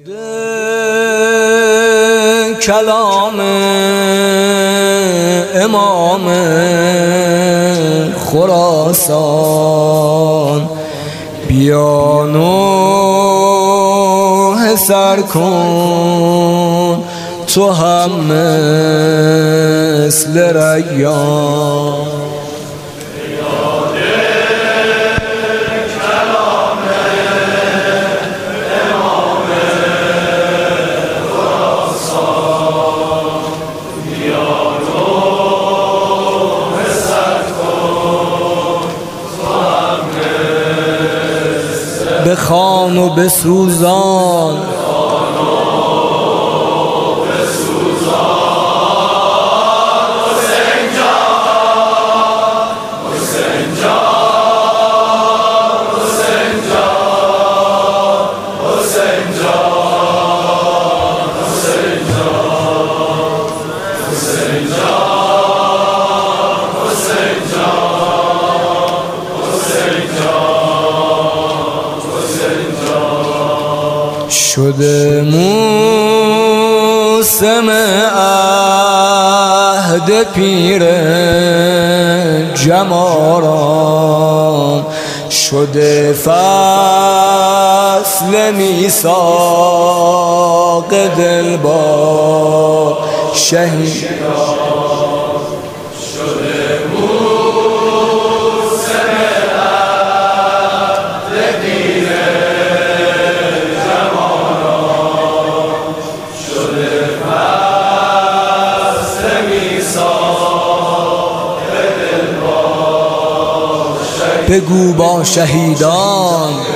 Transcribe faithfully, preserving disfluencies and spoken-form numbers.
شده کلام امام خراسان، بیا نوح سر کن تو هم مثل ریان. بخوان و بسوزان شده موسم عهد پیر جماران، شده فصل میثاق دل با شهیدان. بگو با شهیدان